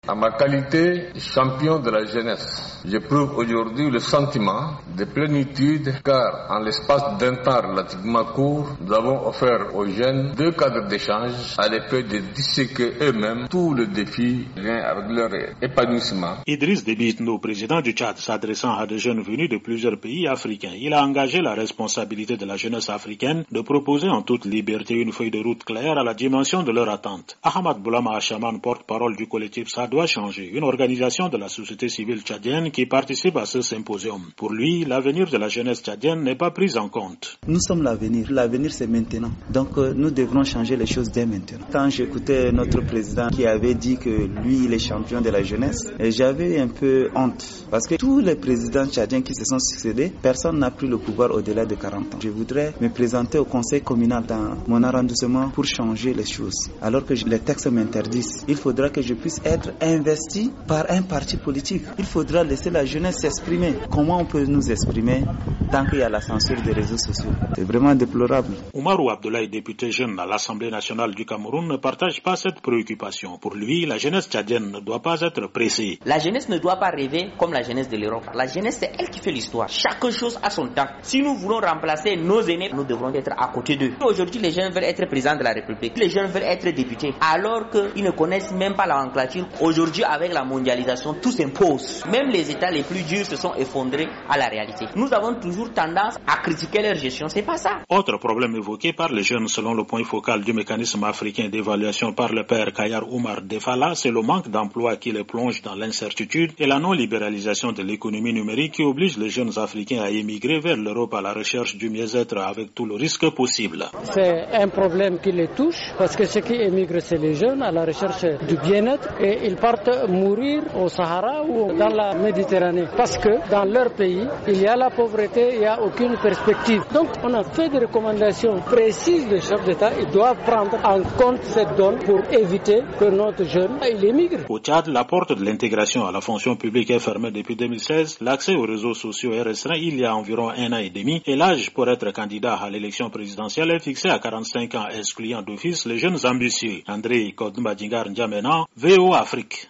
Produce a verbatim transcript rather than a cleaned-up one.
En ma qualité de champion de la jeunesse, j'éprouve aujourd'hui le sentiment de plénitude car en l'espace d'un temps relativement court, nous avons offert aux jeunes deux cadres d'échange à l'effet de disséquer eux-mêmes tous les défis liés avec leur épanouissement. Idriss Déby Itno, président du Tchad, s'adressant à des jeunes venus de plusieurs pays africains, il a engagé la responsabilité de la jeunesse africaine de proposer en toute liberté une feuille de route claire à la dimension de leurs attentes. Ahmad Boulama Achaman, porte-parole du collectif Ça doit changer, une organisation de la société civile tchadienne qui participe à ce symposium. Pour lui, l'avenir de la jeunesse tchadienne n'est pas pris en compte. Nous sommes l'avenir. L'avenir, c'est maintenant. Donc, euh, nous devrons changer les choses dès maintenant. Quand j'écoutais notre président qui avait dit que lui, il est champion de la jeunesse, j'avais un peu honte. Parce que tous les présidents tchadiens qui se sont succédés, personne n'a pris le pouvoir au-delà de quarante ans. Je voudrais me présenter au conseil communal dans mon arrondissement pour changer les choses. Alors que les textes m'interdisent, il faudra que je puisse être investi par un parti politique. Il faudra laisser la jeunesse s'exprimer. Comment on peut nous exprimer tant qu'il y a la censure des réseaux sociaux? C'est vraiment déplorable. Oumarou Abdoulaye, député jeune à l'Assemblée nationale du Cameroun, ne partage pas cette préoccupation. Pour lui, la jeunesse tchadienne ne doit pas être pressée. La jeunesse ne doit pas rêver comme la jeunesse de l'Europe. La jeunesse, c'est elle qui fait l'histoire. Chaque chose a son temps. Si nous voulons remplacer nos aînés, nous devrons être à côté d'eux. Aujourd'hui, les jeunes veulent être présidents de la République. Les jeunes veulent être députés. Alors qu'ils ne connaissent même pas la nomenclature. Aujourd'hui, avec la mondialisation, tout s'impose. Même les États les plus durs se sont effondrés à la réalité. Nous avons toujours tendance à critiquer leur gestion. C'est pas ça. Autre problème évoqué par les jeunes selon le point focal du mécanisme africain d'évaluation par le père Kayar Oumar Defala, c'est le manque d'emploi qui les plonge dans l'incertitude et la non-libéralisation de l'économie numérique qui oblige les jeunes africains à émigrer vers l'Europe à la recherche du mieux-être avec tout le risque possible. C'est un problème qui les touche parce que ceux qui émigrent, c'est les jeunes à la recherche du bien-être et ils partent mourir au Sahara ou dans la Méditerranée parce que dans leur pays, il y a la pauvreté, il n'y a aucune perspective. Donc on a fait des recommandations précises des chefs d'État. Ils doivent prendre en compte cette donne pour éviter que notre jeune il émigre. Au Tchad, la porte de l'intégration à la fonction publique est fermée depuis deux mille seize. L'accès aux réseaux sociaux est restreint il y a environ un an et demi et l'âge pour être candidat à l'élection présidentielle est fixé à quarante-cinq ans, excluant d'office les jeunes ambitieux. André Kodoumbadingar N'Djamena, V O Afrique.